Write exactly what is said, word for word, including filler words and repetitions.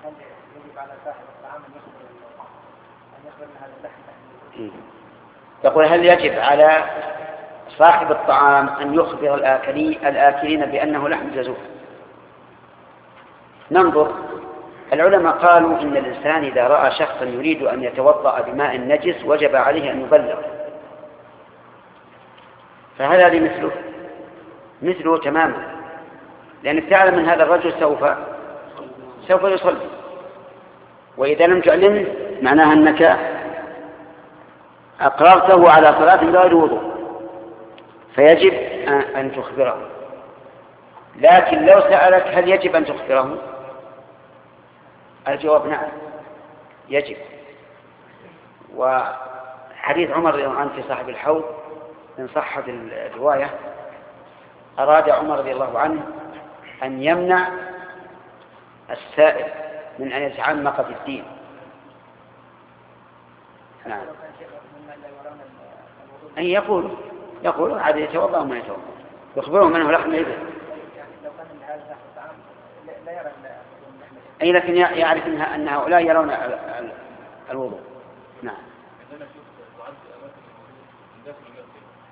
هل يجب على صاحب الطعام أن يخبر أن يخبر أن هذا اللحم؟ يقول هل يجب على صاحب الطعام أن يخبر الآكلين الآكلين بأنه لحم جزور؟ ننظر. العلماء قالوا إن الإنسان إذا رأى شخصا يريد أن يتوضأ بماء نجس وجب عليه أن يبلغ، فهذا هذه مثله مثله تماما، لأنك تعلم أن هذا الرجل سوف سوف يصلي، وإذا لم تعلمه معناها أنك أقررته على صلاة بغير وضوء، فيجب أن تخبره. لكن لو سألك هل يجب أن تخبره؟ الجواب نعم يجب. وحديث عمر رضي الله عنه في صاحب الحوض إن صحت الرواية أراد عمر رضي الله عنه أن يمنع السائل من أن يتعمق في الدين. نعم. أن يقول يقول عاد يتوضأ وما يتوضأ، يخبرهم أنه لحم إبل. أي لكن يعرف أن هؤلاء يرون الوضوء. نعم.